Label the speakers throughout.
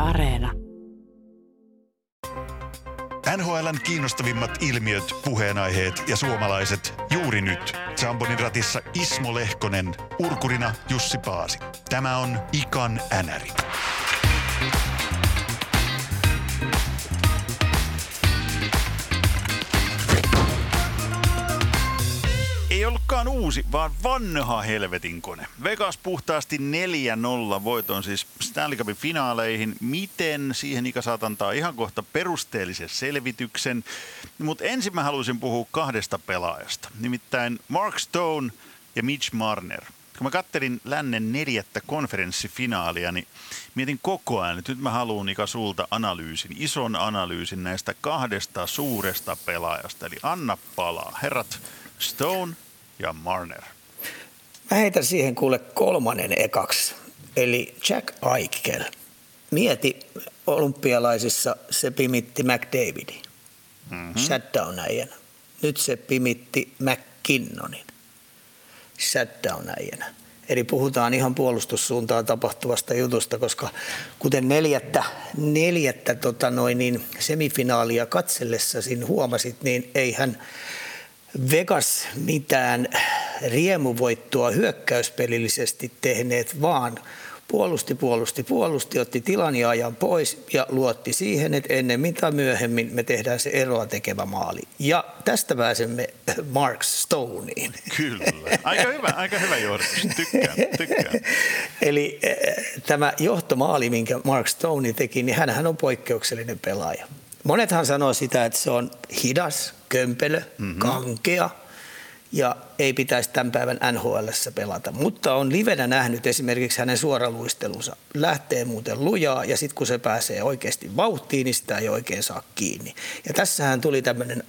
Speaker 1: Areena.
Speaker 2: NHL:n kiinnostavimmat ilmiöt, puheenaiheet ja suomalaiset juuri nyt. Zambonin ratissa Ismo Lehkonen, urkurina Jussi Paasi. Tämä on Ikan Änäri. Ei ollutkaan uusi, vaan vanha helvetin kone. Vegas puhtaasti 4-0 voiton siis Stanley Cupin finaaleihin. Miten siihen Ika saat antaa ihan kohta perusteellisen selvityksen. Mutta ensin mä haluaisin puhua kahdesta pelaajasta. Nimittäin Mark Stone ja Mitch Marner. Kun mä kattelin lännen 4. konferenssifinaalia, niin mietin koko ajan, että nyt mä haluan Ika sulta analyysin, ison analyysin näistä kahdesta suuresta pelaajasta. Eli anna palaa. Herrat Stone ja Marner.
Speaker 3: Mä heitän siihen kuule kolmannen ekaksi, eli Jack Eichel. Mieti, olympialaisissa se pimitti McDavidin, shutdown-äijänä. Nyt se pimitti McKinnonin, shutdown-äijänä. Eli puhutaan ihan puolustussuuntaan tapahtuvasta jutusta, koska kuten neljättä semifinaalia katsellessasi huomasit, niin eihän Vegas mitään riemuvoittoa hyökkäyspelillisesti tehneet, vaan puolusti, otti tilan ja ajan pois ja luotti siihen, että ennen mitä myöhemmin me tehdään se eroa tekevä maali. Ja tästä pääsemme Mark Stoneen.
Speaker 2: Kyllä, aika hyvä johdatus, tykkään.
Speaker 3: Eli tämä johtomaali, minkä Mark Stone teki, niin hänhän on poikkeuksellinen pelaaja. Monethan sanoo sitä, että se on hidas, kömpelö, kankea ja ei pitäisi tämän päivän NHL:ssä pelata. Mutta on livenä nähnyt esimerkiksi hänen suoraluistelunsa. Lähtee muuten lujaa ja sitten kun se pääsee oikeasti vauhtiin, niin sitä ei oikein saa kiinni. Ja tässähän tuli tämmöinen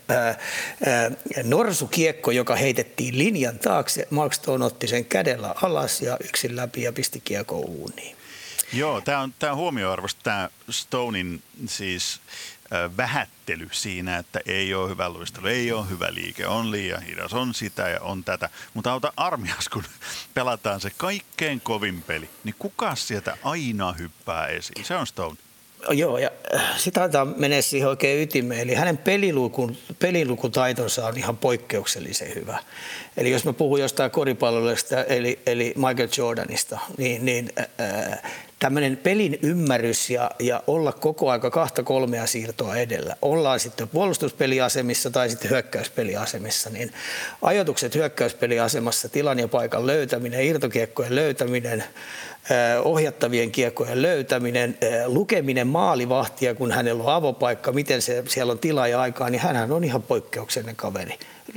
Speaker 3: norsukiekko, joka heitettiin linjan taakse. Mark Stone otti sen kädellä alas ja yksin läpi ja pisti kiekko uuniin.
Speaker 2: Joo, tämä on huomioarvoista tämä Stonein siis vähättely siinä, että ei ole hyvä luistelu, ei ole hyvä liike, on liian hidas, on sitä ja on tätä. Mutta auta armias, kun pelataan se kaikkein kovin peli, niin kuka sieltä aina hyppää esiin? Se on Stone.
Speaker 3: Joo, ja sitä taitaa menee siihen oikein ytimeen. Eli hänen pelilukutaitonsa on ihan poikkeuksellisen hyvä. Eli jos mä puhun jostain koripallosta, eli Michael Jordanista, niin tämmöinen pelin ymmärrys ja olla koko aika 2-3 siirtoa edellä. Ollaan sitten puolustuspeliasemissa tai sitten hyökkäyspeliasemissa, niin ajoitukset hyökkäyspeliasemassa, tilan ja paikan löytäminen, irtokiekkojen löytäminen, ohjattavien kiekkojen löytäminen, lukeminen maalivahtia, kun hänellä on avopaikka, miten siellä on tilaa ja aikaa, niin hänhän on ihan poikkeuksellinen kaveri.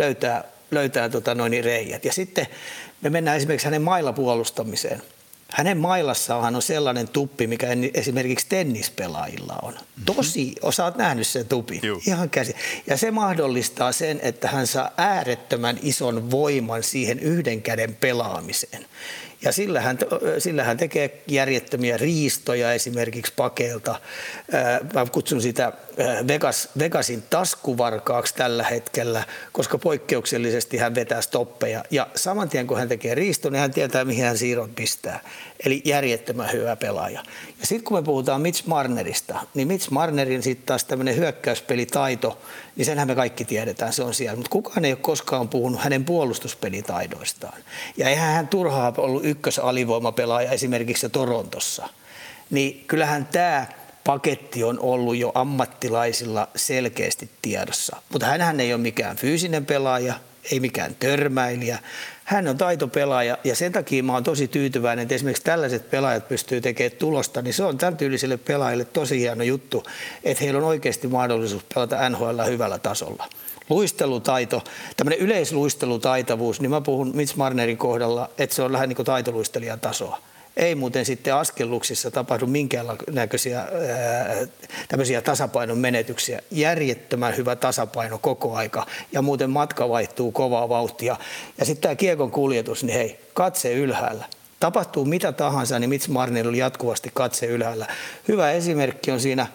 Speaker 3: Löytää reijät. Ja sitten me mennään esimerkiksi hänen mailapuolustamiseen. Hänen mailassaan on sellainen tuppi, mikä esimerkiksi tennispelaajilla on. Osaat nähnyt sen tupin. Ihan käsi. Ja se mahdollistaa sen, että hän saa äärettömän ison voiman siihen yhden käden pelaamiseen. Ja sillä hän tekee järjettömiä riistoja esimerkiksi pakeilta. Mä kutsun sitä Vegasin taskuvarkaaksi tällä hetkellä, koska poikkeuksellisesti hän vetää stoppeja. Ja saman tien kun hän tekee riiston, niin hän tietää, mihin hän siirron pistää. Eli järjettömän hyvä pelaaja. Ja sitten kun me puhutaan Mitch Marnerista, niin Mitch Marnerin sitten taas tämmöinen hyökkäyspelitaito, niin senhän me kaikki tiedetään, se on siellä. Mutta kukaan ei ole koskaan puhunut hänen puolustuspelitaidoistaan. Ja eihän hän turhaa ollut ykkösalivoimapelaaja esimerkiksi Torontossa. Niin kyllähän tämä paketti on ollut jo ammattilaisilla selkeästi tiedossa. Mutta hänhän ei ole mikään fyysinen pelaaja, ei mikään törmäilijä. Hän on taitopelaaja ja sen takia mä oon tosi tyytyväinen, että esimerkiksi tällaiset pelaajat pystyy tekemään tulosta, niin se on tämän tyylisille pelaajille tosi hieno juttu, että heillä on oikeasti mahdollisuus pelata NHL hyvällä tasolla. Luistelutaito, tämmöinen yleisluistelutaitavuus, niin mä puhun Mitch Marnerin kohdalla, että se on lähes niin kuin taitoluistelijan tasoa. Ei muuten sitten askelluksissa tapahdu minkäännäköisiä tämmöisiä tasapainon menetyksiä. Järjettömän hyvä tasapaino koko aika ja muuten matka vaihtuu kovaa vauhtia. Ja sitten tämä kiekon kuljetus, niin hei, katse ylhäällä. Tapahtuu mitä tahansa, niin Mitch Marner oli jatkuvasti katse ylhäällä. Hyvä esimerkki on siinä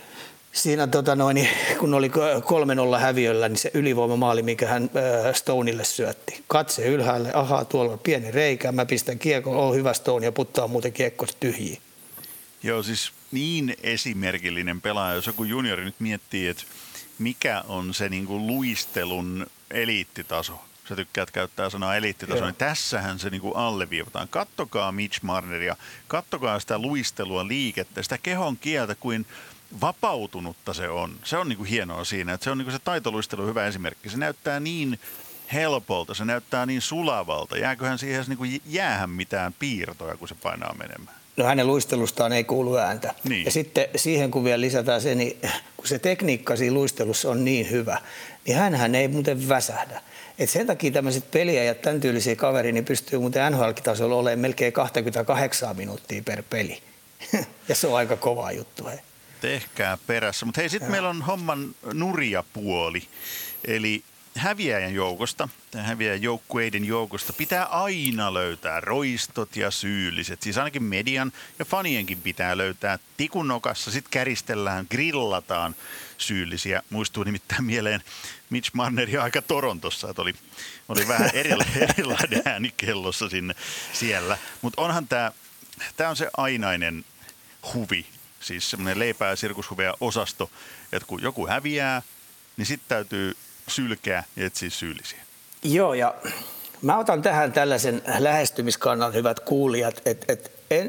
Speaker 3: kun oli 3-0 häviöllä, niin se ylivoimamaali, mikä hän Stoneille syötti. Katse ylhäälle, ahaa, tuolla on pieni reikä, mä pistän kiekon, hyvä Stone ja puttaa muuten kiekko tyhjiin.
Speaker 2: Joo, siis niin esimerkillinen pelaaja, jos joku juniori nyt miettii, että mikä on se niin kuin luistelun eliittitaso. Sä tykkäät käyttää sanaa eliittitaso, niin tässähän se niin kuin alleviivataan. Kattokaa Mitch Marneria, kattokaa sitä luistelua, liikettä, sitä kehon kieltä, kuin vapautunutta se on. Se on niin kuin hienoa siinä, että se on niin kuin se taitoluistelu hyvä esimerkki. Se näyttää niin helpolta, se näyttää niin sulavalta. Jääköhän siihen niin kuin jäähän mitään piirtoja, kun se painaa menemään?
Speaker 3: No hänen luistelustaan ei kuulu ääntä.
Speaker 2: Niin.
Speaker 3: Ja sitten siihen, kun vielä lisätään se, niin kun se tekniikka siinä luistelussa on niin hyvä, niin hänhän ei muuten väsähdä. Et sen takia tämmöiset peliä ja tämän tyylisiä kaveria niin pystyy muuten NHL-tasolla olemaan melkein 28 minuuttia per peli. Ja se on aika kova juttu. Hei.
Speaker 2: Tehkää perässä. Mutta hei, sitten meillä on homman nurja puoli. Eli häviäjän joukosta, tai häviäjän joukkueiden joukosta pitää aina löytää roistot ja syylliset. Siis ainakin median ja fanienkin pitää löytää tikun nokassa, sitten käristellään, grillataan syyllisiä. Muistuu nimittäin mieleen Mitch Marnerin aika Torontossa, että oli vähän erilainen ääni kellossa siellä. Mutta onhan tämä on se ainainen huvi, siis semmoinen leipää ja sirkushuveja osasto, että kun joku häviää, niin sitten täytyy sylkeä ja etsiä syyllisiä.
Speaker 3: Joo, ja mä otan tähän tällaisen lähestymiskannan, hyvät kuulijat, että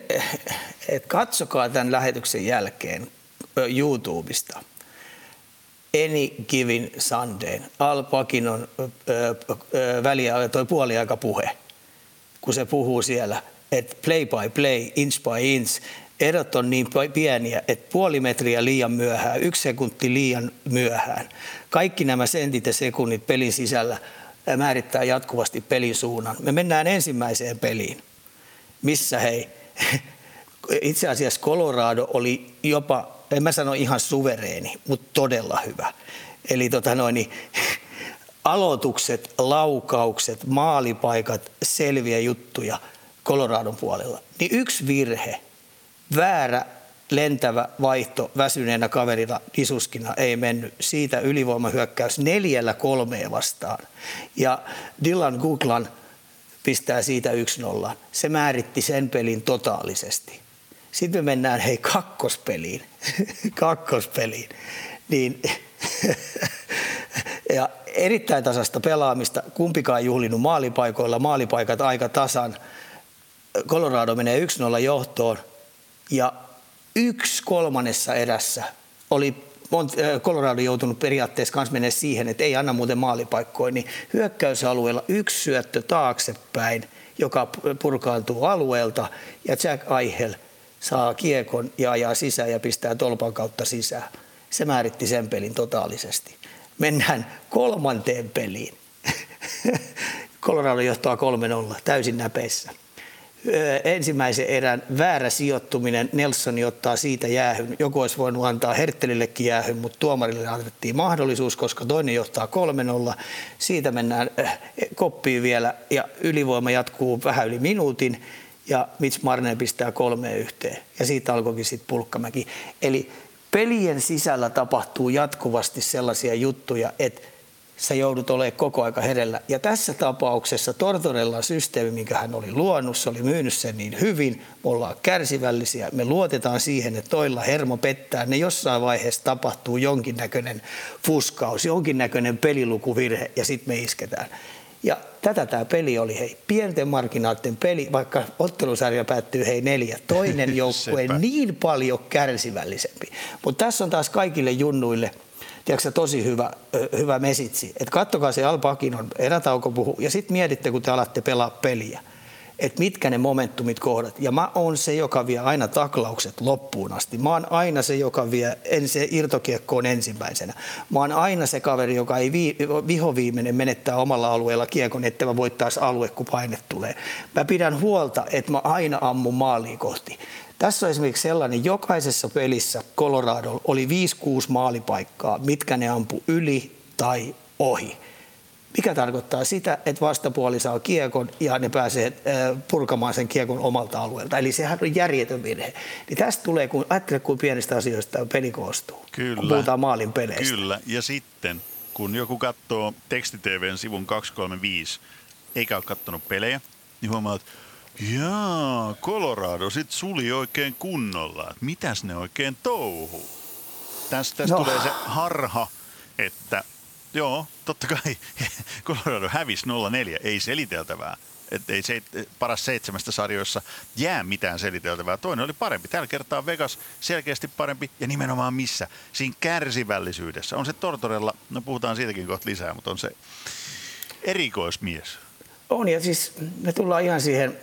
Speaker 3: katsokaa tämän lähetyksen jälkeen YouTubesta Any Given Sunday, Al Pacinon toi puoliaikapuhe, kun se puhuu siellä, että play by play, inch by inch, erot on niin pieniä, että puoli metriä liian myöhään, 1 sekunti liian myöhään. Kaikki nämä sentit ja sekunnit pelin sisällä määrittää jatkuvasti pelin suunnan. Me mennään ensimmäiseen peliin, missä itse asiassa Colorado oli jopa, en mä sano ihan suvereeni, mutta todella hyvä. Eli aloitukset, laukaukset, maalipaikat, selviä juttuja Coloradon puolella. Niin yksi virhe, väärä lentävä vaihto väsyneenä kaverilla Disuskina ei mennyt. Siitä ylivoimahyökkäys 4-3 vastaan. Ja Dylan Guglan pistää siitä 1-0. Se määritti sen pelin totaalisesti. Sitten me mennään kakkospeliin. Niin, ja erittäin tasasta pelaamista. Kumpikaan ei juhlinut maalipaikoilla. Maalipaikat aika tasan. Colorado menee 1-0 johtoon. Ja 1/3 erässä oli Colorado joutunut periaatteessa kanssa menee siihen, että ei anna muuten maalipaikkoja, niin hyökkäysalueella 1 syöttö taaksepäin, joka purkaantuu alueelta, ja Jack Eichel saa kiekon ja ajaa sisään ja pistää tolpan kautta sisään. Se määritti sen pelin totaalisesti. Mennään 3. peliin. Colorado johtaa 3-0, täysin näpeissä. Ensimmäisen erän väärä sijoittuminen, Nelson ottaa siitä jäähyn. Joku olisi voinut antaa Herttelillekin jäähyn, mutta tuomarille annettiin mahdollisuus, koska toinen johtaa 3-0. Siitä mennään koppiin vielä ja ylivoima jatkuu vähän yli minuutin ja Mitch Marner pistää 3-1 ja siitä alkoikin sitten Pulkkamäki. Eli pelien sisällä tapahtuu jatkuvasti sellaisia juttuja, että sä joudut olemaan koko aika herellä. Ja tässä tapauksessa Tortorellan systeemi, minkä hän oli luonut, se oli myynyt sen niin hyvin, me ollaan kärsivällisiä, me luotetaan siihen, että toilla hermo pettää, ne jossain vaiheessa tapahtuu jonkinnäköinen fuskaus, jonkinnäköinen pelilukuvirhe ja sitten me isketään. Ja tätä tämä peli oli, pienten marginaalisten peli, vaikka ottelusarja päättyy 4, toinen joukkue niin paljon kärsivällisempi. Mutta tässä on taas kaikille junnuille, tiedätkö, tosi hyvä mesitsi, että kattokaa se Al Pacinon erätauko puhu ja sitten mietitte, kun te alatte pelaa peliä, että mitkä ne momentumit kohdat. Ja mä oon se, joka vie aina taklaukset loppuun asti. Mä oon aina se, joka vie se irtokiekkoon ensimmäisenä. Mä oon aina se kaveri, joka ei vihoviimeinen menettää omalla alueella kiekon, että mä voittaisi alue, kun paine tulee. Mä pidän huolta, että mä aina ammun maaliin kohti. Tässä on esimerkiksi sellainen, jokaisessa pelissä Colorado oli 5-6 maalipaikkaa, mitkä ne ampu yli tai ohi. Mikä tarkoittaa sitä, että vastapuoli saa kiekon ja ne pääsee purkamaan sen kiekon omalta alueelta. Eli sehän on järjetön virhe. Niin tästä tulee, kun ajattele, kuin pienistä asioista peli koostuu. Kyllä. Kun puhutaan maalin peleistä.
Speaker 2: Kyllä. Ja sitten, kun joku katsoo tekstitvn sivun 235, eikä ole katsonut pelejä, niin huomaa, että Jaa, Colorado sit suli oikein kunnolla. Mitäs ne oikein touhuu? Tästä tulee se harha, että joo, totta kai Colorado hävisi 0-4, ei seliteltävää. Että ei paras 7 sarjoissa jää mitään seliteltävää. Toinen oli parempi. Tällä kertaa Vegas selkeästi parempi ja nimenomaan missä? Siinä kärsivällisyydessä. On se Tortorella, no puhutaan siitäkin kohta lisää, mutta on se erikoismies.
Speaker 3: On ja siis me tullaan ihan siihen,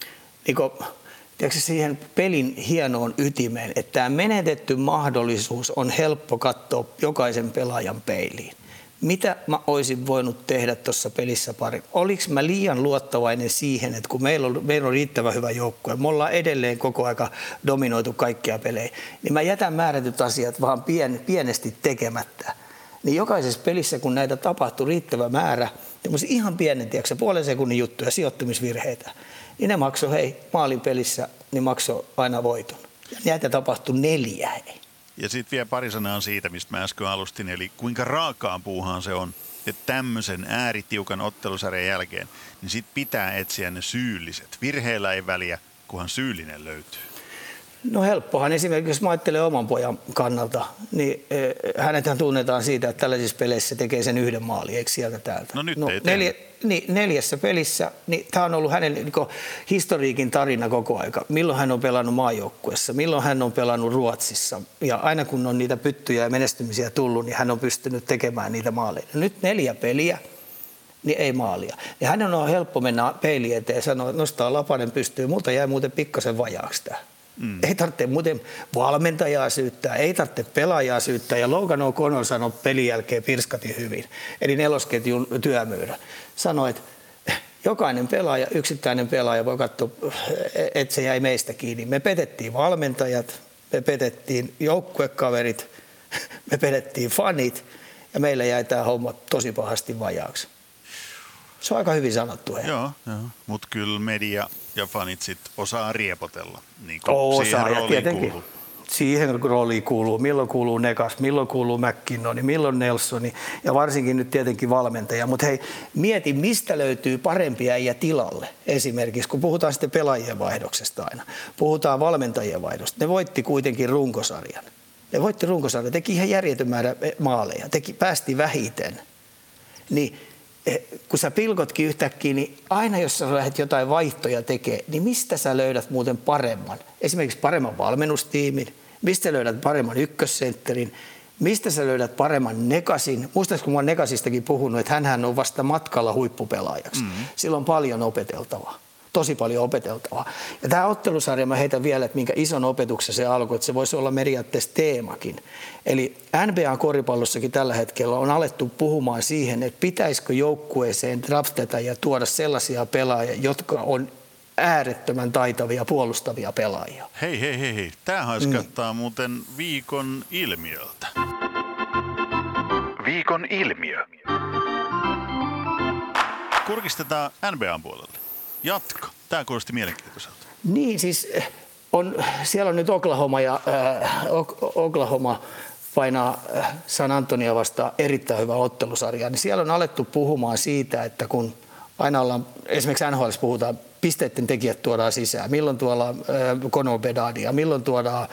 Speaker 3: siihen pelin hienoon ytimeen, että tämä menetetty mahdollisuus on helppo katsoa jokaisen pelaajan peiliin. Mitä mä olisin voinut tehdä tuossa pelissä paremmin? Oliko mä liian luottavainen siihen, että kun meillä on riittävän hyvä joukkue, me ollaan edelleen koko aika dominoitu kaikkia pelejä, niin mä jätän määrätyt asiat vaan pienesti tekemättä. Niin jokaisessa pelissä, kun näitä tapahtui riittävä määrä, tämmöisiä ihan pienen, puolen sekunnin juttuja, sijoittumisvirheitä, niin ne maksoi, maalin pelissä, niin maksoi aina voiton. Ja näitä tapahtui 4.
Speaker 2: Ja sitten vielä pari sanaa siitä, mistä mä äsken alustin, eli kuinka raakaan puuhaan se on, että tämmöisen ääritiukan ottelusarjan jälkeen, niin sit pitää etsiä ne syylliset. Virheellä ei väliä, kunhan syyllinen löytyy.
Speaker 3: No helppohan. Esimerkiksi jos mä ajattelen oman pojan kannalta, niin hänethän tunnetaan siitä, että tällaisissa peleissä tekee sen 1 maali, eikö sieltä täältä?
Speaker 2: No nyt ei
Speaker 3: 4 pelissä, niin tämä on ollut hänen historiikin tarina koko aika. Milloin hän on pelannut maajoukkuessa, milloin hän on pelannut Ruotsissa. Ja aina kun on niitä pyttyjä ja menestymisiä tullut, niin hän on pystynyt tekemään niitä maaleja. Nyt 4 peliä, niin ei maalia. Ja hänen on helppo mennä peiliin eteen ja sanoa, että nostaa lapanen pystyyn, multa jää muuten pikkasen vajaaksi tämä. Ei tarvitse muuten valmentajaa syyttää, ei tarvitse pelaajaa syyttää. Ja Logan O'Connor sanoi pelin jälkeen pirskati hyvin, eli 4-ketjun työmyyrä. Sanoi, että jokainen pelaaja, yksittäinen pelaaja voi katsoa, että se jäi meistä kiinni. Me petettiin valmentajat, me petettiin joukkuekaverit, me petettiin fanit ja meillä jäi tämä homma tosi pahasti vajaaksi. Se on aika hyvin sanottu.
Speaker 2: Joo. Mutta kyllä media ja fanit sit osaa riepotella, niin
Speaker 3: kuin
Speaker 2: siihen rooliin kuuluu.
Speaker 3: Siihen rooliin kuuluu. Milloin kuuluu Negas, milloin kuuluu McKinnon, milloin Nelsoni ja varsinkin nyt tietenkin valmentaja. Mutta hei, mieti, mistä löytyy parempia äijä tilalle. Esimerkiksi kun puhutaan sitten pelaajien vaihdoksesta aina, puhutaan valmentajien vaihdosta. Ne voitti kuitenkin runkosarjan. Teki ihan järjetön määrä maaleja, päästi vähiten. Niin kun sä pilkotkin yhtäkkiä, niin aina jos sä lähdet jotain vaihtoja tekemään, niin mistä sä löydät muuten paremman? Esimerkiksi paremman valmennustiimin, mistä löydät paremman ykkössentterin, mistä sä löydät paremman Negasin. Muistatko, kun mä oon Negasistakin puhunut, että hänhän on vasta matkalla huippupelaajaksi. Sillä on paljon opeteltavaa. Tosi paljon opeteltavaa. Ja tämä ottelusarja mä heitän vielä, että minkä ison opetuksen se alkoi, että se voisi olla periaatteessa teemakin. Eli NBA-koripallossakin tällä hetkellä on alettu puhumaan siihen, että pitäisikö joukkueeseen draftata ja tuoda sellaisia pelaajia, jotka on äärettömän taitavia puolustavia pelaajia.
Speaker 2: Hei. Tämä haiskattaa muuten viikon ilmiöltä. Viikon ilmiö. Kurkistetaan NBA:n puolelle. Jatka. Tämä kuulosti mielenkiintoiselta.
Speaker 3: Niin, siis siellä on nyt Oklahoma ja Oklahoma painaa San Antonio vastaan erittäin hyvä ottelusarja. Niin siellä on alettu puhumaan siitä, että kun aina ollaan, esimerkiksi NHL:ssä puhutaan, pisteiden tekijät tuodaan sisään. Milloin tuolla Conor Bedadia, milloin tuodaan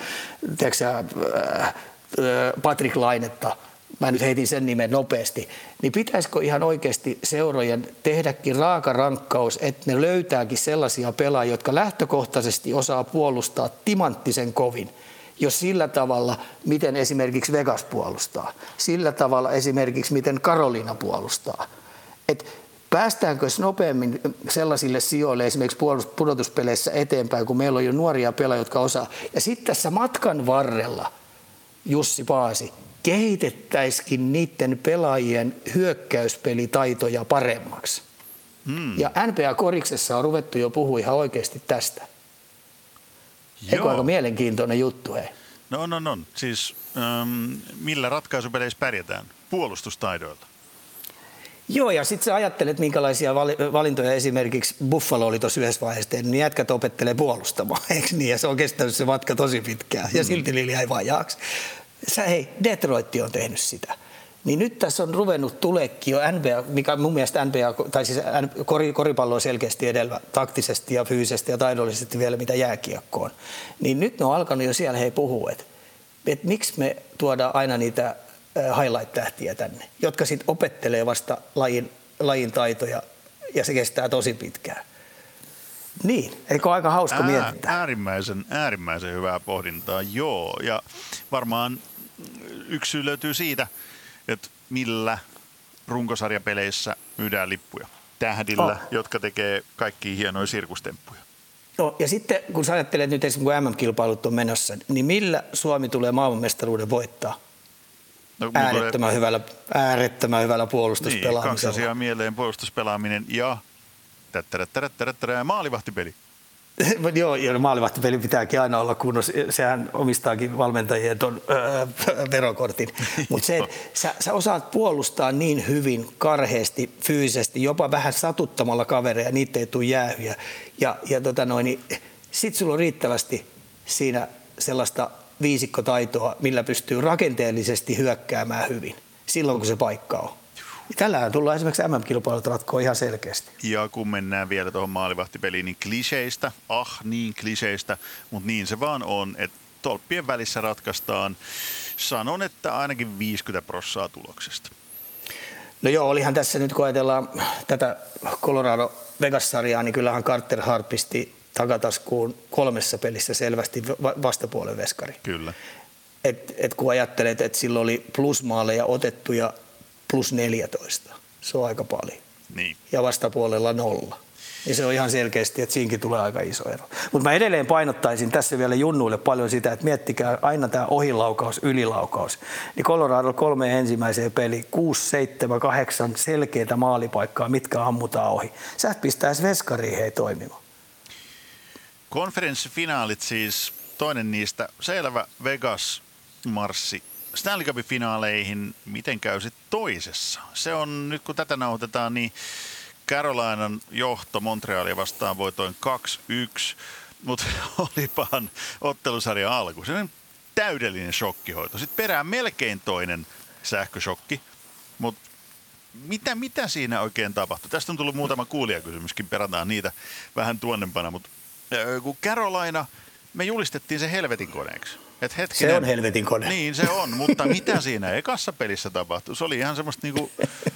Speaker 3: Patrick Lainetta. Mä nyt heitin sen nimen nopeasti, niin pitäisikö ihan oikeasti seurojen tehdäkin raaka rankkaus, että ne löytääkin sellaisia pelaajia, jotka lähtökohtaisesti osaa puolustaa timanttisen kovin, jos sillä tavalla, miten esimerkiksi Vegas puolustaa, sillä tavalla esimerkiksi, miten Carolina puolustaa. Et päästäänkö nopeammin sellaisille sijoille esimerkiksi pudotuspeleissä eteenpäin, kun meillä on jo nuoria pelaajia, jotka osaa. Ja sitten tässä matkan varrella, Jussi Paasi, kehitettäisikin niiden pelaajien hyökkäyspelitaitoja paremmaksi. Ja NBA-koriksessa on ruvettu jo puhua ihan oikeasti tästä. Eikö aika mielenkiintoinen juttu, hei?
Speaker 2: No. Siis millä ratkaisupeleissä pärjätään? Puolustustaidoilla.
Speaker 3: Joo, ja sitten sä ajattelet, minkälaisia valintoja esimerkiksi Buffalo oli tuossa yhdessä vaiheessa tehnyt, niin jätkät opettelee puolustamaan, eikö niin? Ja se on kestänyt se matka tosi pitkään, ja silti Lili jäi vajaaksi. Detroit on tehnyt sitä. Niin nyt tässä on ruvennut tuleekin jo NBA, mikä mun mielestä NBA, tai siis koripallo on selkeästi edellä taktisesti ja fyysisesti ja taidollisesti vielä mitä jääkiekkoon. Niin nyt ne on alkanut jo siellä puhua, että miksi me tuodaan aina niitä highlight-tähtiä tänne, jotka sitten opettelee vasta lajin taitoja ja se kestää tosi pitkään. Niin, eikö aika hauska mietintää?
Speaker 2: Äärimmäisen hyvää pohdintaa, joo. Ja varmaan yksi syy löytyy siitä, että millä runkosarjapeleissä myydään lippuja tähdillä, jotka tekee kaikkia hienoja sirkustemppuja.
Speaker 3: No, ja sitten kun sä ajattelet nyt esimerkiksi kun MM-kilpailut on menossa, niin millä Suomi tulee maailmanmestaruuden voittaa? No, äärettömän hyvällä puolustuspelaamisella.
Speaker 2: Niin, 2 asiaa mieleen, puolustuspelaaminen ja maalivahtipeli.
Speaker 3: Joo, ja maalivahtipeli pitääkin aina olla kunnossa. Sehän omistaakin valmentajien ton verokortin. Mutta se, että sä osaat puolustaa niin hyvin, karheasti, fyysisesti, jopa vähän satuttamalla kavereja, niitä ei tule jäähyjä. Sitten sulla on riittävästi siinä sellaista viisikkotaitoa, millä pystyy rakenteellisesti hyökkäämään hyvin, silloin kun se paikka on. Tällähän tullaan esimerkiksi MM-kilpailut ratkoa ihan selkeästi.
Speaker 2: Ja kun mennään vielä tuohon maalivahtipeliin, niin kliseistä, kliseistä, mutta niin se vaan on, että tolppien välissä ratkaistaan, sanon, että ainakin 50% tuloksesta.
Speaker 3: No joo, olihan tässä nyt kun ajatellaan tätä Colorado Vegas-sarjaa, niin kyllähän Carter Hart pisti takataskuun 3 pelissä selvästi vastapuolen veskari.
Speaker 2: Kyllä.
Speaker 3: Et kun ajattelet, että silloin oli plusmaaleja otettuja +14. Se on aika paljon.
Speaker 2: Niin.
Speaker 3: Ja vastapuolella 0. Ja se on ihan selkeästi, että siinäkin tulee aika iso ero. Mutta mä edelleen painottaisin tässä vielä junnuille paljon sitä, että miettikää aina tämä ohilaukaus, ylilaukaus. Niin Colorado 3 ensimmäiseen peliin, 6, 7, 8 selkeitä maalipaikkaa, mitkä ammutaan ohi. Sä et pistäisi veskariin toimimaan.
Speaker 2: Konferenssifinaalit siis, toinen niistä, selvä Vegas-marssi Stanley Cupin finaaleihin, miten käy sitten toisessa? Se on, nyt kun tätä nauhoitetaan, niin Carolinan johto Montrealia vastaan voitoin 2-1, mutta olipahan ottelusarjan alku. Se on täydellinen shokkihoito. Sitten perään melkein toinen sähköshokki, mutta mitä siinä oikein tapahtui? Tästä on tullut muutama kuulijakysymyskin, perataan niitä vähän tuonnempana, mutta kun Carolina, me julistettiin se helvetin koneeksi.
Speaker 3: Se on helvetin kone.
Speaker 2: Niin, se on, mutta mitä siinä ekassa pelissä tapahtui? Se oli ihan semmoista niinku,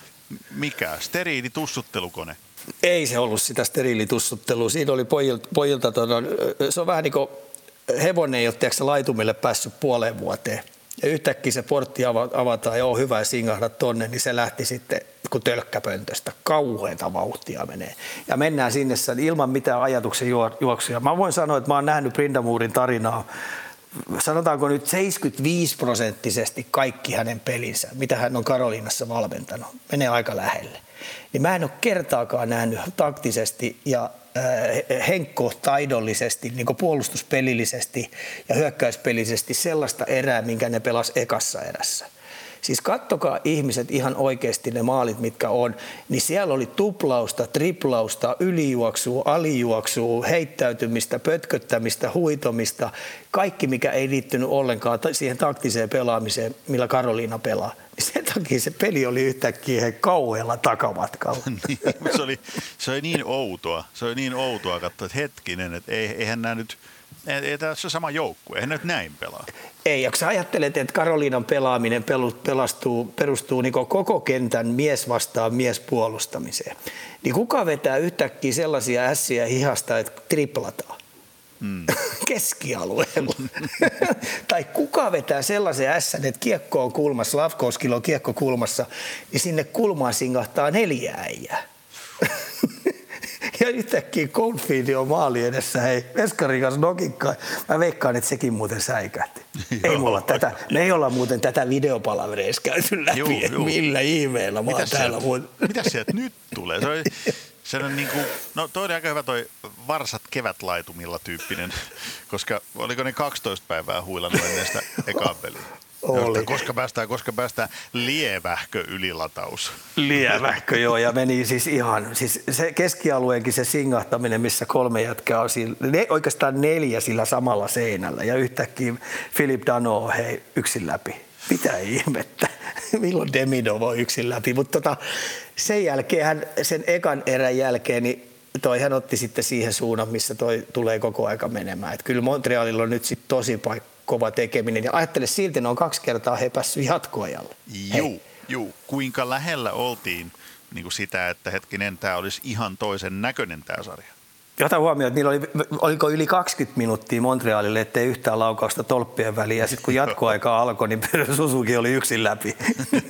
Speaker 2: steriilitussuttelukone.
Speaker 3: Ei se ollut sitä steriilitussuttelua. Siinä oli pojilta se on vähän niin kuin hevonen, ei ole laitumille päässyt puoleen vuoteen. Ja yhtäkkiä se portti avataan ja on hyvä ja singahdat tonne, niin se lähti sitten kun tölkkäpöntöstä. Kauheata vauhtia menee. Ja mennään sinne ilman mitään ajatuksen juoksuja. Mä voin sanoa, että mä oon nähnyt Brindamourin tarinaa. Sanotaanko nyt 75% kaikki hänen pelinsä, mitä hän on Carolinassa valmentanut, menee aika lähelle. Niin mä en ole kertaakaan nähnyt taktisesti ja henkko-taidollisesti, niin kuin puolustuspelillisesti ja hyökkäyspelillisesti sellaista erää, minkä ne pelas ekassa erässä. Siis kattokaa ihmiset ihan oikeasti ne maalit, mitkä on, niin siellä oli tuplausta, triplausta, ylijuoksua, alijuoksua, heittäytymistä, pötköttämistä, huitomista, kaikki mikä ei liittynyt ollenkaan siihen taktiseen pelaamiseen, millä Carolina pelaa. Sen takia se peli oli yhtäkkiä kauhealla takamatkalla.
Speaker 2: Se oli niin outoa katsoa, että hetkinen, että eihän nämä nyt, ei tämä ole sama joukkue, eihän nyt näin pelaa.
Speaker 3: Ei, ja kun sä ajattelet, että Carolinan pelaaminen perustuu niin koko kentän mies vastaan mies puolustamiseen, niin kuka vetää yhtäkkiä sellaisia ässiä hihasta, että triplataan? Keskialueella. Tai kuka vetää sellaisen ässän, että kiekko on kulmassa, Slavkovskilla on kiekko kulmassa, niin sinne kulmaan singahtaa 4 äijää. Ja yhtäkkiä Goldfield on maali edessä, hei, veskarin kanssa nokikkaan. Mä veikkaan, että sekin muuten säikähti. Me ei olla muuten tätä videopalavereissa käyty läpi, että millä ihmeellä mä oon täällä.
Speaker 2: Mitä sieltä nyt tulee? Se on niin kuin, no toi oli aika hyvä toi varsat kevätlaitumilla -tyyppinen, koska oliko ne 12 päivää huilannut ennen sitä ekaa peliä? Oli. Koska päästään lievähkö ylilataus.
Speaker 3: Lievähkö, joo, ja meni siis ihan, siis se keskialueenkin se singahtaminen, missä 3 jätkää on oikeastaan 4 sillä samalla seinällä, ja yhtäkkiä Philip Danault, hei, yksin läpi. Mitä ihmettä? milloin Demidov on yksin läpi. Mutta sen jälkeen, sen ekan erän jälkeen, niin hän otti sitten siihen suunnan, missä toi tulee koko aika menemään. Et kyllä Montrealilla on nyt sit tosi kova tekeminen. Ja ajattele silti, ne on 2 kertaa he päässyt jatkoajalle.
Speaker 2: Juu. Kuinka lähellä oltiin niin kuin sitä, että hetkinen, tämä olisi ihan toisen näköinen tämä sarja?
Speaker 3: Ota huomioon, että niillä oliko yli 20 minuuttia Montrealille, ettei yhtään laukausta tolppien väliin. Ja sitten kun jatkoaika alkoi, niin Suzuki oli yksin läpi.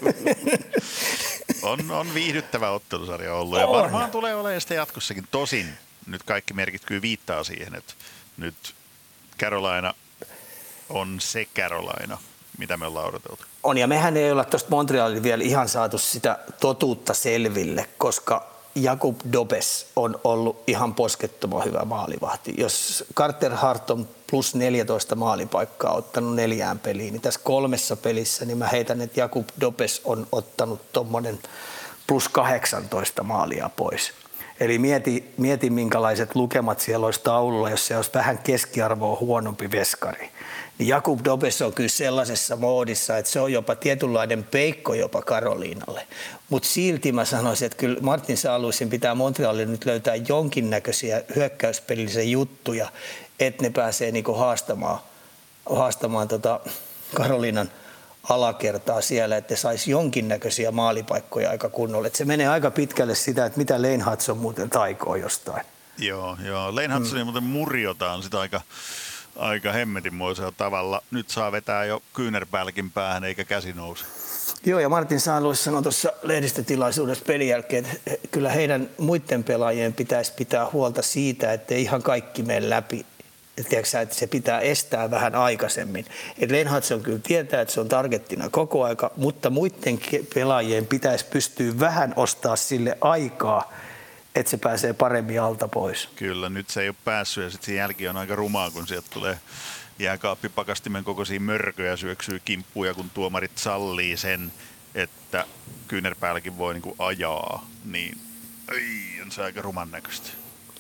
Speaker 2: On viihdyttävä ottelusarja ollut ja varmaan tulee olemaan sitä jatkossakin. Tosin nyt kaikki merkit kyllä viittaa siihen, että nyt Carolina on se Carolina, mitä me ollaan odoteltu.
Speaker 3: On, ja mehän ei olla tuosta Montrealilla vielä ihan saatu sitä totuutta selville, koska Jakub Dobes on ollut ihan poskettoman hyvä maalivahti. Jos Carter Hart on plus 14 maalipaikkaa ottanut 4 peliin, niin tässä 3 pelissä niin mä heitän, että Jakub Dobes on ottanut tommonen plus 18 maalia pois. Eli mieti minkälaiset lukemat siellä olisi taululla, jos se olisi vähän keskiarvoa huonompi veskari. Niin Jakub Dobes on kyllä sellaisessa moodissa, että se on jopa tietynlainen peikko jopa Karoliinalle. Mutta silti mä sanoisin, että kyllä Martin Saint-Louisin pitää Montrealille nyt löytää jonkinnäköisiä hyökkäyspelillisiä juttuja, että ne pääsee niinku haastamaan Karoliinan alakertaa siellä, että saisi jonkinnäköisiä maalipaikkoja aika kunnolla. Että se menee aika pitkälle sitä, että mitä Lane Hudson muuten taikoo jostain.
Speaker 2: Joo. Lane Hudsonia muuten murjotaan sitä aika hemmetinmoisella tavalla. Nyt saa vetää jo kyynärpäälläkin päähän eikä käsi nouse.
Speaker 3: Joo, ja Martin Saint-Louis sanoi tuossa lehdistötilaisuudessa pelin jälkeen, että kyllä heidän muiden pelaajien pitäisi pitää huolta siitä, että ei ihan kaikki mene läpi. Tiedätkö, että se pitää estää vähän aikaisemmin. Et Lane Hudson kyllä tietää, että se on targettina koko aika, mutta muiden pelaajien pitäisi pystyä vähän ostaa sille aikaa, että se pääsee paremmin alta pois.
Speaker 2: Kyllä, nyt se ei ole päässyt ja sitten sen jälkeen on aika rumaa, kun sieltä tulee jääkaappipakastimen kokoisia mörköjä syöksyy kimppuja, kun tuomarit sallii sen, että kyynärpäälläkin voi niinku ajaa, niin on se aika ruman näköistä.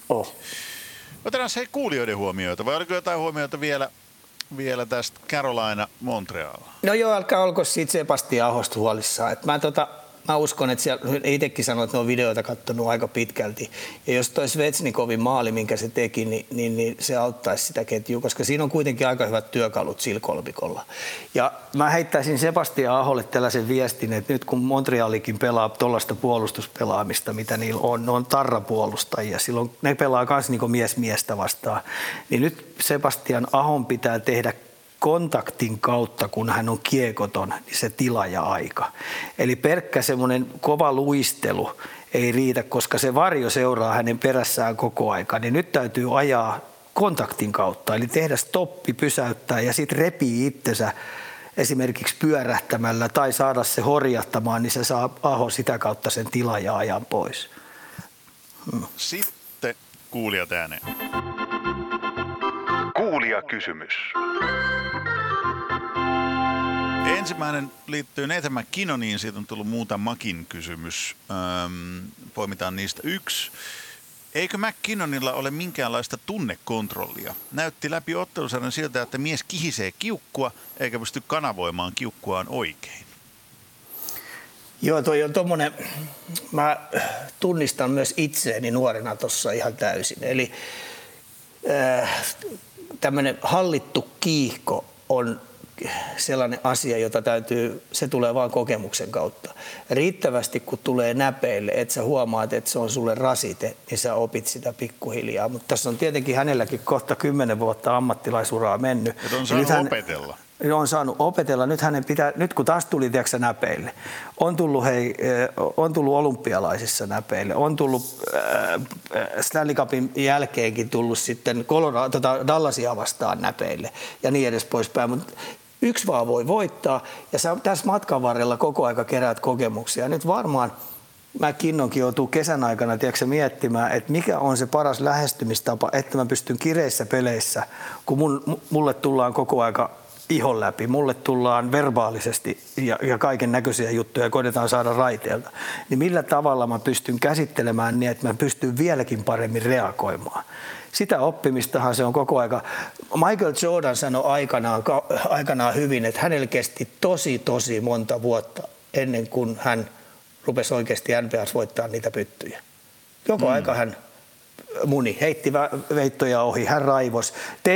Speaker 2: Otetaan se kuulijoiden huomioita, vai oliko jotain huomioita vielä tästä Carolina-Montreal?
Speaker 3: No joo, älkää olko siitä Sebastian Ahosta huolissaan. Mä uskon, että siellä itsekin sanoin, että ne on videoita katsonut aika pitkälti. Ja jos toi Svechnikovin maali, minkä se teki, niin se auttaisi sitä ketjua, koska siinä on kuitenkin aika hyvät työkalut sillä kolmikolla. Ja mä heittäisin Sebastian Aholle tällaisen viestin, että nyt kun Montrealikin pelaa tuollaista puolustuspelaamista, mitä niillä on, ne on tarrapuolustajia, silloin ne pelaa myös niin mies miestä vastaan, niin nyt Sebastian Ahon pitää tehdä kontaktin kautta, kun hän on kiekoton, niin se tila ja aika. Eli pelkkä semmoinen kova luistelu ei riitä, koska se varjo seuraa hänen perässään koko aika. Niin nyt täytyy ajaa kontaktin kautta, eli tehdä stoppi, pysäyttää ja sitten repii itsensä esimerkiksi pyörähtämällä tai saada se horjahtamaan, niin se saa Aho sitä kautta sen tila ja ajan pois.
Speaker 2: Sitten kuulijat ääneen. Kuulijakysymys. Ensimmäinen liittyy Nathan McKinnoniin, siitä on tullut muutamakin kysymys. Poimitaan niistä yksi. Eikö McKinnonilla ole minkäänlaista tunnekontrollia? Näytti läpi ottelusarjan siltä, että mies kihisee kiukkua eikä pysty kanavoimaan kiukkuaan oikein.
Speaker 3: Joo, toi on tommonen, mä tunnistan myös itseäni nuorena tossa ihan täysin. Eli tämmöinen hallittu kiihko on sellainen asia, jota se tulee vaan kokemuksen kautta. Riittävästi kun tulee näpeille, että sä huomaat, että se on sulle rasite, niin sä opit sitä pikkuhiljaa. Mutta tässä on tietenkin hänelläkin kohta 10 vuotta ammattilaisuraa mennyt.
Speaker 2: Et on saanut opetella.
Speaker 3: On saanut opetella. Nyt kun taas tuli näpeille, on tullut olympialaisissa näpeille, on tullut Stanley Cupin jälkeenkin tullut sitten Dallasia vastaan näpeille ja niin edes poispäin. Mutta yksi vaan voi voittaa ja sä tässä matkan varrella koko aika keräät kokemuksia. Nyt varmaan McKinnonkin joutuu kesän aikana miettimään, että mikä on se paras lähestymistapa, että mä pystyn kireissä peleissä, kun mulle tullaan koko aika ihon läpi, mulle tullaan verbaalisesti ja kaiken näköisiä juttuja ja koitetaan saada raiteelta, niin millä tavalla mä pystyn käsittelemään niin, että mä pystyn vieläkin paremmin reagoimaan. Sitä oppimistahan se on koko aika. Michael Jordan sanoi aikanaan hyvin, että hänellä kesti tosi monta vuotta, ennen kuin hän rupesi oikeasti NBA:ssa voittaa niitä pyttyjä. Joko aika hän muni, heitti veittoja ohi, hän raivos.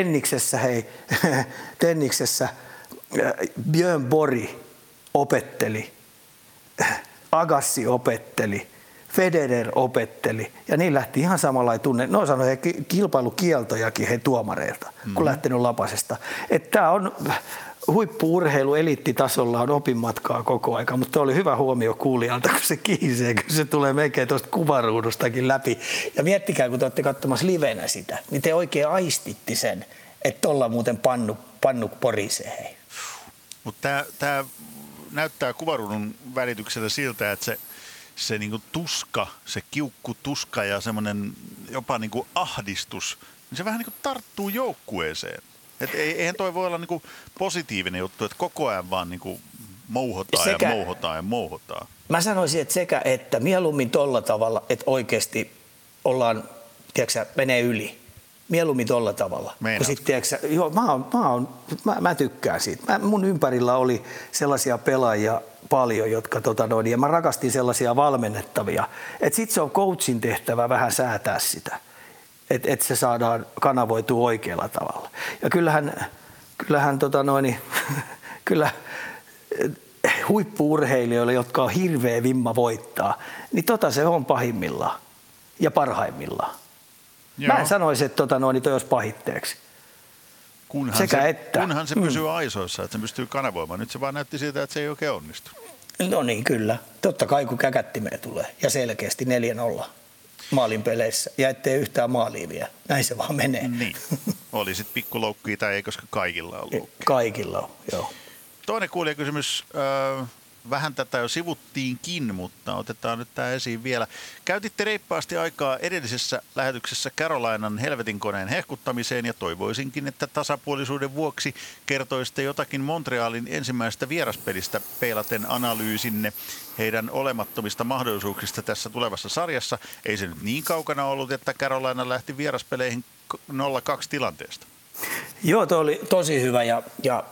Speaker 3: Tenniksessä Björn Borg opetteli, Agassi opetteli, Federer opetteli ja niin lähti ihan samanlainen tunne. No sanoi kilpailukieltojakin he tuomareilta, kun lähtenyt lapasesta. Että tämä on huippu-urheilu eliittitasolla on opinmatkaa koko aika, mutta oli hyvä huomio kuulijalta, kun se kihisee, kun se tulee melkein tuosta kuvaruudustakin läpi. Ja miettikää, kun te olette katsomassa livenä sitä, niin te oikein aistitti sen, että ollaan muuten pannu porisee.
Speaker 2: Mutta tämä näyttää kuvaruudun välityksellä siltä, että se niinku tuska, se kiukkutuska ja semmoinen jopa niinku ahdistus, niin se vähän niinku tarttuu joukkueeseen. Et eihän toi voi olla niinku positiivinen juttu, että koko ajan vaan niinku mouhotaan.
Speaker 3: Mä sanoisin, että sekä että mieluummin tolla tavalla, että oikeasti ollaan, tiedätkö, menee yli. Mieluummin tolla tavalla. Kun sit, tiedätkö, mä tykkään siitä. Mun ympärillä oli sellaisia pelaajia paljon, jotka ja mä rakastin sellaisia valmennettavia. Että sit se on coachin tehtävä vähän säätää sitä. Että se saadaan kanavoitua oikealla tavalla. Ja kyllä huippu-urheilijoille, jotka on hirveä vimma voittaa, niin se on pahimmillaan ja parhaimmillaan. Joo. Mä en sanoisi, että toi olisi pahitteeksi.
Speaker 2: Kunhan se pysyy aisoissa, että se pystyy kanavoimaan. Nyt se vaan näytti siltä, että se ei oikein onnistu.
Speaker 3: No niin, kyllä. Totta kai kun käkättimeen tulee ja selkeästi 4-0 maalin peleissä ja ettei yhtään maalia vielä. Näin se vaan menee.
Speaker 2: Niin. Oli sitten pikkuloukkuja tai ei, koska kaikilla on loukkuja.
Speaker 3: Kaikilla on, joo.
Speaker 2: Toinen kuulijakysymys. Vähän tätä jo sivuttiinkin, mutta otetaan nyt tämä esiin vielä. Käytitte reippaasti aikaa edellisessä lähetyksessä Carolinan helvetinkoneen hehkuttamiseen ja toivoisinkin, että tasapuolisuuden vuoksi kertoisitte jotakin Montrealin ensimmäisestä vieraspelistä peilaten analyysinne heidän olemattomista mahdollisuuksista tässä tulevassa sarjassa. Ei se nyt niin kaukana ollut, että Carolina lähti vieraspeleihin 0-2 tilanteesta.
Speaker 3: Joo, tuo oli tosi hyvä ja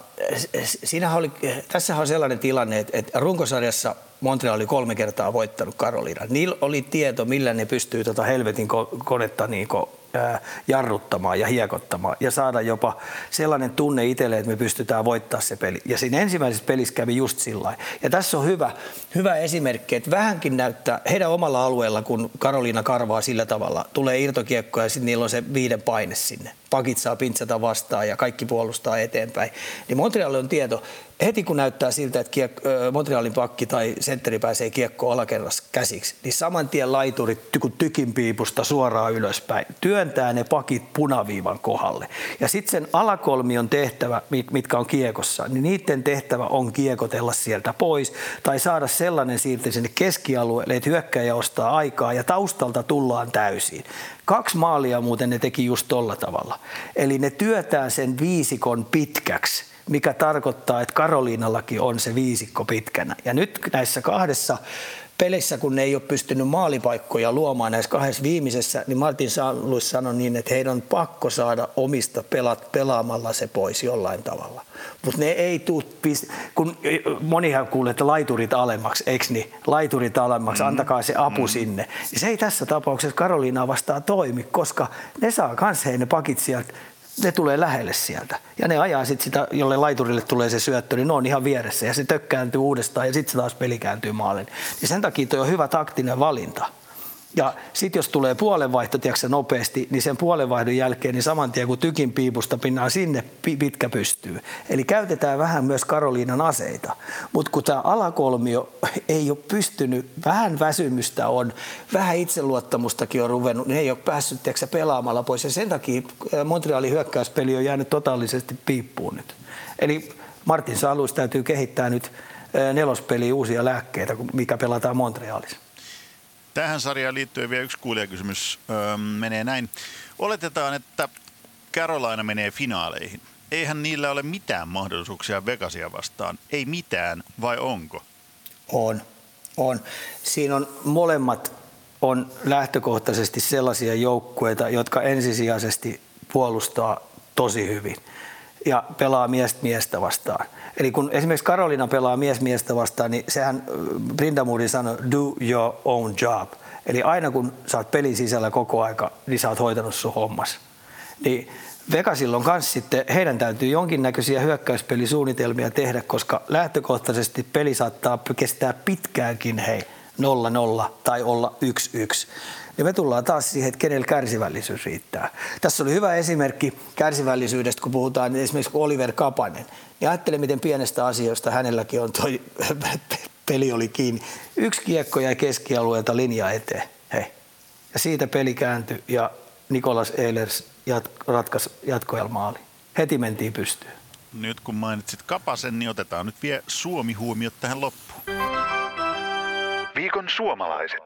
Speaker 3: tässähän on sellainen tilanne, että runkosarjassa Montreal oli 3 kertaa voittanut Carolina. Niillä oli tieto, millä ne pystyy helvetin konetta jarruttamaan ja hiekottamaan ja saada jopa sellainen tunne itselleen, että me pystytään voittamaan se peli. Ja siinä ensimmäisessä pelissä kävi just sillä lailla. Ja tässä on hyvä esimerkki, että vähänkin näyttää heidän omalla alueella, kun Carolina karvaa sillä tavalla, tulee irtokiekkoja ja sitten niillä on se 5 paine sinne. Pakit saa pintsata vastaan ja kaikki puolustaa eteenpäin. Niin Montreal on tieto, heti kun näyttää siltä, että Montrealin pakki tai sentteri pääsee kiekkoon alakerrassa käsiksi, niin saman tien laiturit tykinpiipusta suoraan ylöspäin. Työntää ne pakit punaviivan kohdalle. Ja sitten sen alakolmion tehtävä, mitkä on kiekossa, niin niiden tehtävä on kiekotella sieltä pois tai saada sellainen siirto sinne keskialueelle, että hyökkäjä ostaa aikaa ja taustalta tullaan täysin. 2 maalia muuten ne teki just tolla tavalla. Eli ne työtää sen viisikon pitkäksi, mikä tarkoittaa, että Karoliinallakin on se viisikko pitkänä. Ja nyt näissä 2 pelissä, kun ne ei ole pystynyt maalipaikkoja luomaan näissä 2 viimeisessä, niin Martin Saint-Louis sanoi niin, että heidän on pakko saada omista pelaamalla se pois jollain tavalla. Mutta ne ei tule, kun monihan kuulee, että laiturit alemmaksi, eikö niin? Laiturit alemmaksi, antakaa se apu sinne. Niin se ei tässä tapauksessa Karoliinaa vastaan toimi, koska ne saa kans ne pakit sieltä. Ne tulee lähelle sieltä ja ne ajaa sitten sitä, jolle laiturille tulee se syöttö, niin ne on ihan vieressä ja se tökkääntyy uudestaan ja sitten se taas peli kääntyy maalin. Niin sen takia tuo on hyvä taktinen valinta. Ja sitten jos tulee puolenvaihto, tiedätkö, nopeasti, niin sen puolenvaihdon jälkeen niin saman tien kun tykin piipusta pinnaan sinne pitkä pystyy. Eli käytetään vähän myös Karoliinan aseita. Mutta kun tämä alakolmio ei ole pystynyt, vähän väsymystä on, vähän itseluottamustakin on ruvennut, niin ei ole päässyt tiedätkö, pelaamalla pois. Ja sen takia Montrealin hyökkäyspeli on jäänyt totaalisesti piippuun nyt. Eli Martin Saint-Louis täytyy kehittää nyt 4. uusia lääkkeitä, mikä pelataan Montrealissa.
Speaker 2: Tähän sarjaan liittyen vielä yksi kuulijakysymys menee näin. Oletetaan, että Carolina menee finaaleihin. Eihän niillä ole mitään mahdollisuuksia Vegasia vastaan. Ei mitään, vai onko?
Speaker 3: On. Siinä on molemmat on lähtökohtaisesti sellaisia joukkueita, jotka ensisijaisesti puolustaa tosi hyvin. ja pelaa miestä vastaan. Eli kun esimerkiksi Karolina pelaa miestä vastaan, niin sehän Brindamuri sanoi, do your own job. Eli aina kun sä oot pelin sisällä koko aika, niin sä oot hoitanut sun hommas. Niin Vegasilla on myös sitten, heidän täytyy jonkinnäköisiä hyökkäyspelisuunnitelmia tehdä, koska lähtökohtaisesti peli saattaa kestää pitkäänkin 0-0 tai olla 1-1. Ja me tullaan taas siihen, että kenellä kärsivällisyys riittää. Tässä oli hyvä esimerkki kärsivällisyydestä, kun puhutaan esimerkiksi Oliver Kapanen. Ja ajattele, miten pienestä asioista hänelläkin on toi peli oli kiinni. 1 kiekko jäi keskialueelta linjaa eteen. Hei. Ja siitä peli kääntyi ja Nicolas Ehlers ratkaisi jatkoelmaali. Heti mentiin pystyyn.
Speaker 2: Nyt kun mainitsit Kapasen, niin otetaan nyt vielä Suomi-huomiot tähän loppuun. Viikon suomalaiset.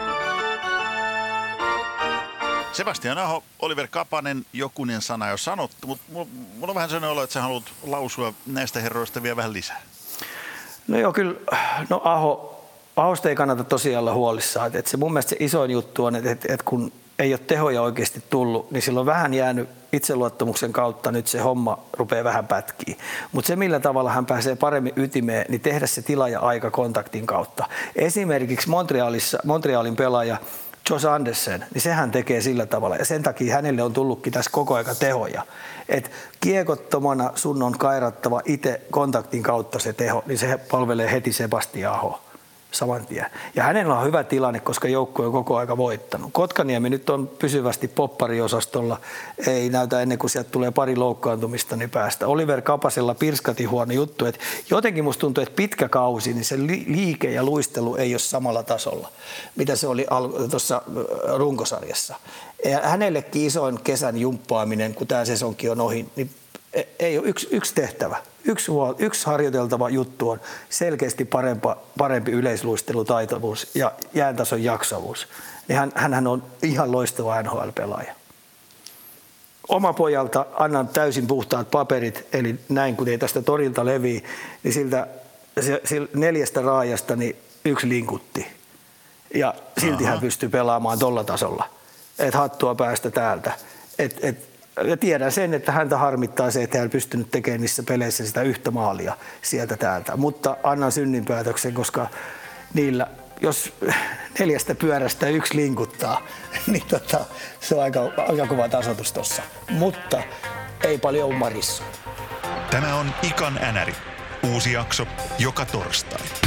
Speaker 2: Sebastian Aho, Oliver Kapanen, jokunen sana jo sanottu, mutta mulla on vähän sellainen olo, että sä haluat lausua näistä herroista vielä vähän lisää.
Speaker 3: No joo, kyllä. No Ahosta ei kannata tosiaan olla huolissaan. Että se mun mielestä se isoin juttu on, että kun ei ole tehoja oikeasti tullut, niin sillä on vähän jäänyt itseluottamuksen kautta nyt se homma rupeaa vähän pätkiä. Mutta se, millä tavalla hän pääsee paremmin ytimeen, niin tehdä se tila ja aika kontaktin kautta. Esimerkiksi Montrealin pelaaja Josh Anderson, niin sehän tekee sillä tavalla. Ja sen takia hänelle on tullutkin tässä koko aika tehoja. Että kiekottomana sun on kairattava itse kontaktin kautta se teho, niin se palvelee heti Sebastian Aho saman tien. Ja hänellä on hyvä tilanne, koska joukkue on koko aika voittanut. Kotkaniemi nyt on pysyvästi poppariosastolla. Ei näytä ennen kuin sieltä tulee pari loukkaantumista, niin päästä. Oliver Kapasella pirskati huono juttu. Että jotenkin musta tuntuu, että pitkä kausi, niin se liike ja luistelu ei ole samalla tasolla, mitä se oli tuossa runkosarjassa. Ja hänellekin isoin kesän jumppaaminen, kun tämä sesonki on ohi, niin ei ole yksi tehtävä. Yksi harjoiteltava juttu on selkeästi parempi yleisluistelutaitavuus ja jääntason jaksavuus. Niin hänhän on ihan loistava NHL-pelaaja. Oma pojalta annan täysin puhtaat paperit, eli näin kun ei tästä torilta leviä, niin siltä 4 raajasta niin 1 linkutti. Ja silti hän pystyy pelaamaan tolla tasolla. Et hattua päästä täältä. Ja tiedän sen, että häntä harmittaa se, että hän ei pystynyt tekemään niissä peleissä sitä yhtä maalia sieltä täältä. Mutta annan synninpäätöksen, koska niillä, jos 4 pyörästä 1 linkuttaa, niin se on aika kova tasoitus tossa. Mutta ei paljon marissu.
Speaker 1: Tämä on Ikan NR. Uusi jakso joka torstai.